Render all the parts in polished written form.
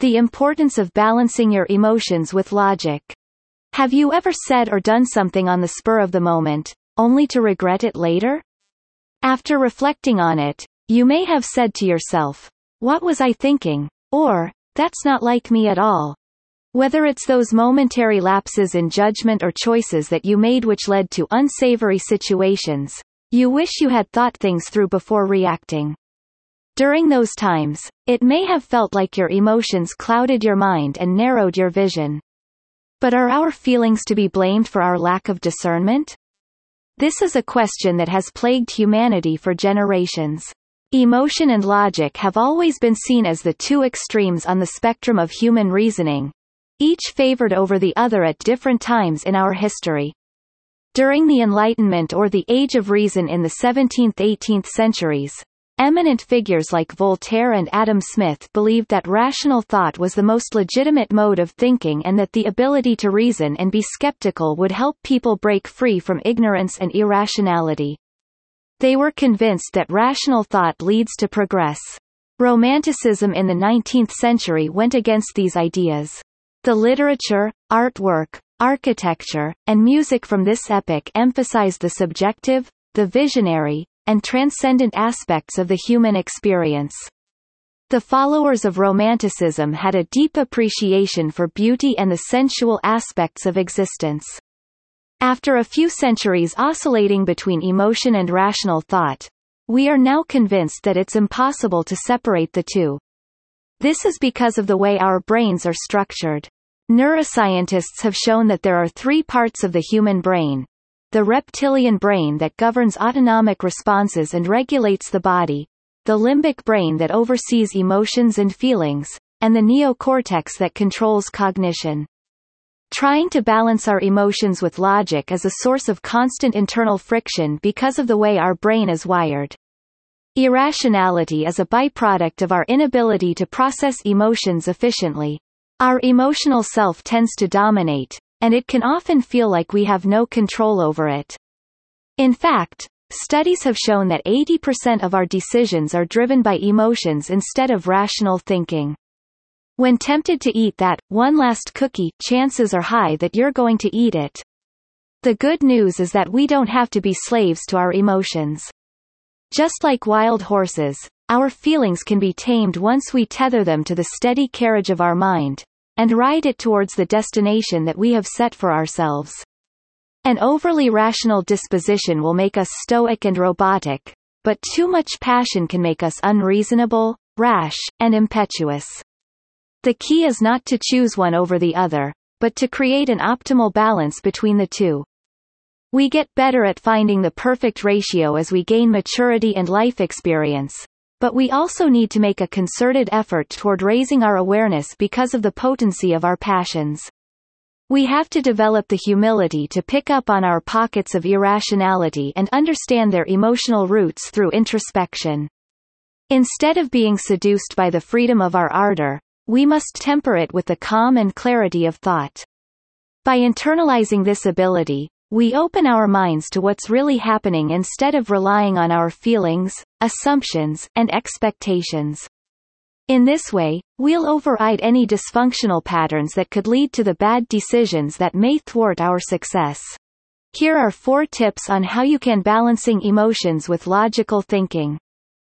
The importance of balancing your emotions with logic. Have you ever said or done something on the spur of the moment, only to regret it later? After reflecting on it, you may have said to yourself, "What was I thinking?" Or, "That's not like me at all." Whether it's those momentary lapses in judgment or choices that you made which led to unsavory situations, you wish you had thought things through before reacting. During those times, it may have felt like your emotions clouded your mind and narrowed your vision. But are our feelings to be blamed for our lack of discernment? This is a question that has plagued humanity for generations. Emotion and logic have always been seen as the two extremes on the spectrum of human reasoning, each favored over the other at different times in our history. During the Enlightenment or the Age of Reason in the 17th–18th centuries, eminent figures like Voltaire and Adam Smith believed that rational thought was the most legitimate mode of thinking and that the ability to reason and be skeptical would help people break free from ignorance and irrationality. They were convinced that rational thought leads to progress. Romanticism in the 19th century went against these ideas. The literature, artwork, architecture, and music from this epoch emphasized the subjective, the visionary, and transcendent aspects of the human experience. The followers of Romanticism had a deep appreciation for beauty and the sensual aspects of existence. After a few centuries oscillating between emotion and rational thought, we are now convinced that it's impossible to separate the two. This is because of the way our brains are structured. Neuroscientists have shown that there are three parts of the human brain: the reptilian brain that governs autonomic responses and regulates the body, the limbic brain that oversees emotions and feelings, and the neocortex that controls cognition. Trying to balance our emotions with logic is a source of constant internal friction because of the way our brain is wired. Irrationality is a byproduct of our inability to process emotions efficiently. Our emotional self tends to dominate, and it can often feel like we have no control over it. In fact, studies have shown that 80% of our decisions are driven by emotions instead of rational thinking. When tempted to eat that one last cookie, chances are high that you're going to eat it. The good news is that we don't have to be slaves to our emotions. Just like wild horses, our feelings can be tamed once we tether them to the steady carriage of our mind, and ride it towards the destination that we have set for ourselves. An overly rational disposition will make us stoic and robotic, but too much passion can make us unreasonable, rash, and impetuous. The key is not to choose one over the other, but to create an optimal balance between the two. We get better at finding the perfect ratio as we gain maturity and life experience, but we also need to make a concerted effort toward raising our awareness because of the potency of our passions. We have to develop the humility to pick up on our pockets of irrationality and understand their emotional roots through introspection. Instead of being seduced by the freedom of our ardor, we must temper it with the calm and clarity of thought. By internalizing this ability, we open our minds to what's really happening instead of relying on our feelings, assumptions, and expectations. In this way, we'll override any dysfunctional patterns that could lead to the bad decisions that may thwart our success. Here are 4 tips on how you can balancing emotions with logical thinking.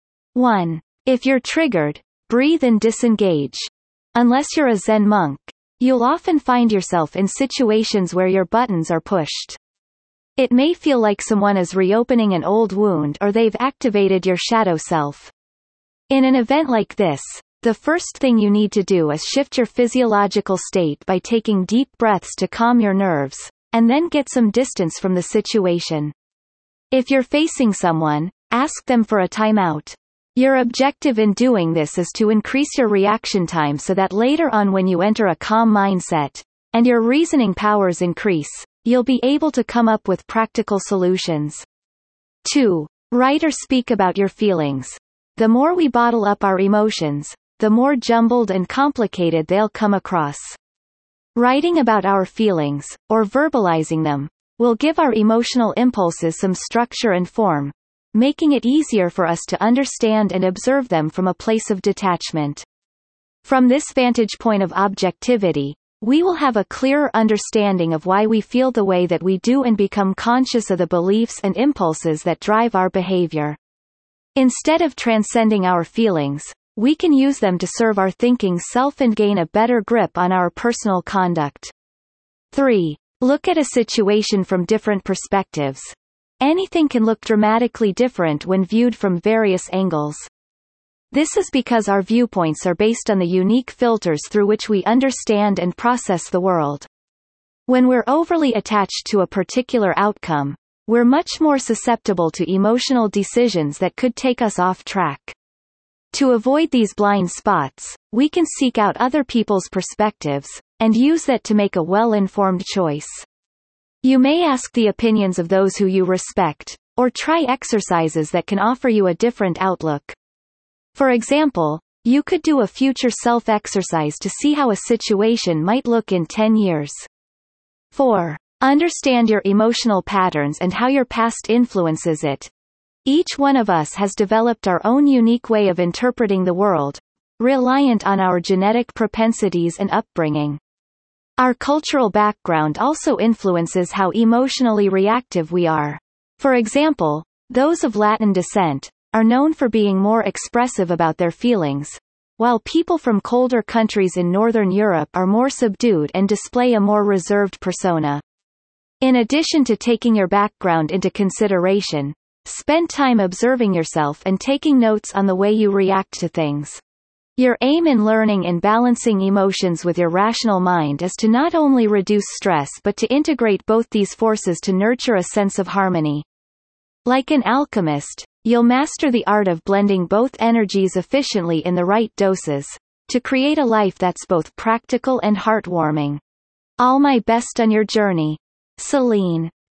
1. If you're triggered, breathe and disengage. Unless you're a Zen monk, you'll often find yourself in situations where your buttons are pushed. It may feel like someone is reopening an old wound or they've activated your shadow self. In an event like this, the first thing you need to do is shift your physiological state by taking deep breaths to calm your nerves, and then get some distance from the situation. If you're facing someone, ask them for a timeout. Your objective in doing this is to increase your reaction time so that later on when you enter a calm mindset, and your reasoning powers increase, you'll be able to come up with practical solutions. 2. Write or speak about your feelings. The more we bottle up our emotions, the more jumbled and complicated they'll come across. Writing about our feelings, or verbalizing them, will give our emotional impulses some structure and form, making it easier for us to understand and observe them from a place of detachment. From this vantage point of objectivity, we will have a clearer understanding of why we feel the way that we do and become conscious of the beliefs and impulses that drive our behavior. Instead of transcending our feelings, we can use them to serve our thinking self and gain a better grip on our personal conduct. 3. Look at a situation from different perspectives. Anything can look dramatically different when viewed from various angles. This is because our viewpoints are based on the unique filters through which we understand and process the world. When we're overly attached to a particular outcome, we're much more susceptible to emotional decisions that could take us off track. To avoid these blind spots, we can seek out other people's perspectives, and use that to make a well-informed choice. You may ask the opinions of those who you respect, or try exercises that can offer you a different outlook. For example, you could do a future self exercise to see how a situation might look in 10 years. 4. Understand your emotional patterns and how your past influences it. Each one of us has developed our own unique way of interpreting the world, reliant on our genetic propensities and upbringing. Our cultural background also influences how emotionally reactive we are. For example, those of Latin descent are known for being more expressive about their feelings, while people from colder countries in Northern Europe are more subdued and display a more reserved persona. In addition to taking your background into consideration, spend time observing yourself and taking notes on the way you react to things. Your aim in learning and balancing emotions with your rational mind is to not only reduce stress but to integrate both these forces to nurture a sense of harmony. Like an alchemist, you'll master the art of blending both energies efficiently in the right doses, to create a life that's both practical and heartwarming. All my best on your journey. Celine.